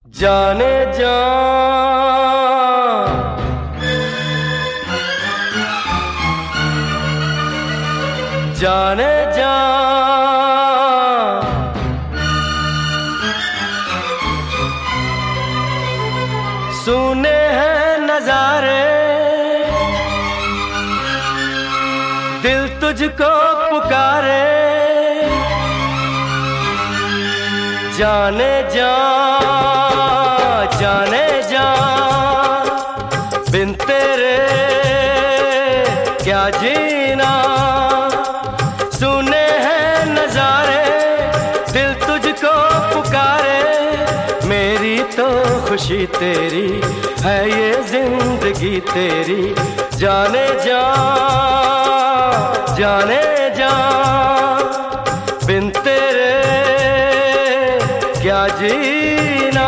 जाने जा जाने जा सुने हैं नजारे, दिल तुझको पुकारे। जाने जा जाने जा बिन तेरे क्या जीना। सुने हैं नजारे, दिल तुझको पुकारे। मेरी तो खुशी तेरी है, ये जिंदगी तेरी। जाने जा जाने जा बिन तेरे क्या जीना।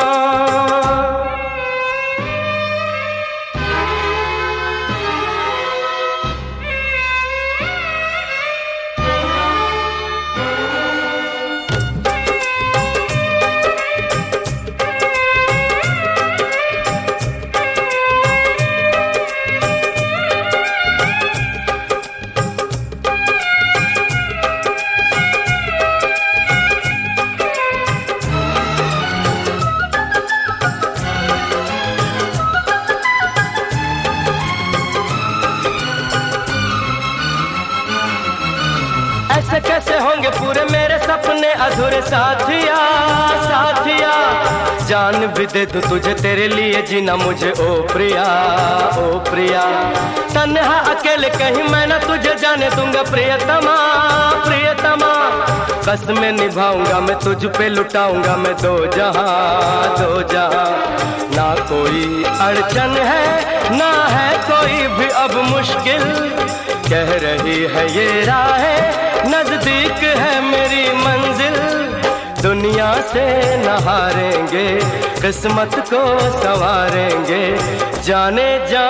ऐसे कैसे होंगे पूरे मेरे सपने अधूरे साथिया साथिया। जान भी दे दूं तुझे तेरे लिए, जीना मुझे ओ प्रिया ओ प्रिया। तन्हा अकेले कहीं मैं ना तुझे जाने दूंगा प्रियतमा प्रियतमा। कसमें निभाऊंगा मैं तुझ पे लुटाऊंगा मैं दो जहां। ना कोई अड़चन है ना है कोई भी अब मुश्किल। कह रही है ये राहें नजदीक है मेरी मंजिल। दुनिया से न हारेंगे, किस्मत को संवारेंगे। जाने जा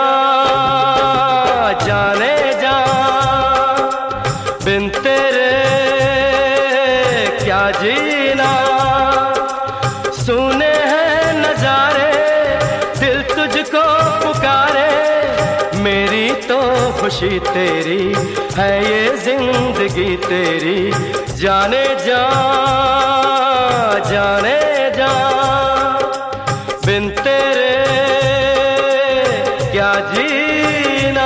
जाने जा बिन तेरे क्या जीना। सुने हैं नजारे, दिल तुझको पुकारे। मेरी तो खुशी तेरी है, ये जिंदगी तेरी। जाने जा जाने जा बिन तेरे क्या जीना।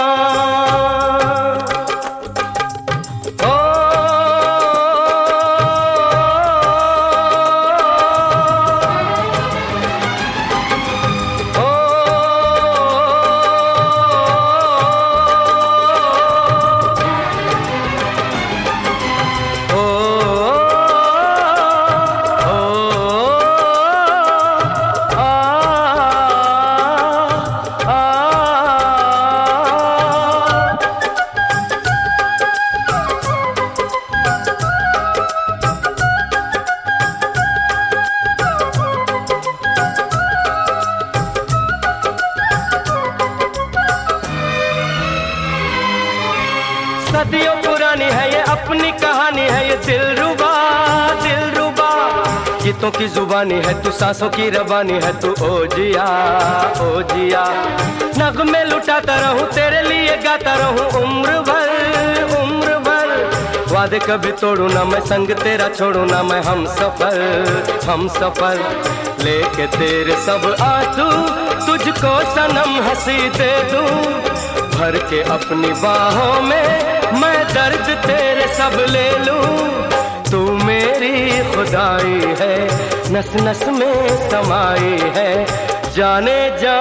सदियों पुरानी है ये अपनी कहानी है, ये दिलरुबा दिलरुबा। गीतों की जुबानी है तू, सांसों की रबानी है तू। ओ जिया ओ जिया। नगमे लुटाता रहूं तेरे लिए, गाता रहूं उम्र भर उम्र भर। वादे कभी तोड़ू ना मैं, संग तेरा छोड़ू ना मैं। हम सफर लेके तेरे सब आंसू तुझको सनम हंसी दे दूं। भर के अपनी बाहों में मैं दर्द तेरे सब ले लूं। तू मेरी खुदाई है, नस नस में समाई है। जाने जा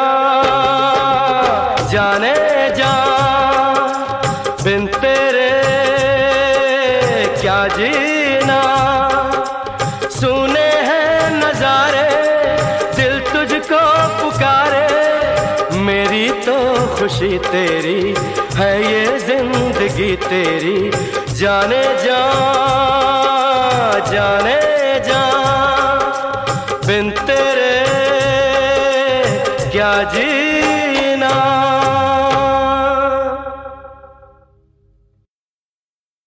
जाने जा बिन तेरे क्या जीना। सुने हैं नजारे, दिल तुझको पुकारे। मेरी तो खुशी तेरी है, ये जिंदगी तेरी। जाने जा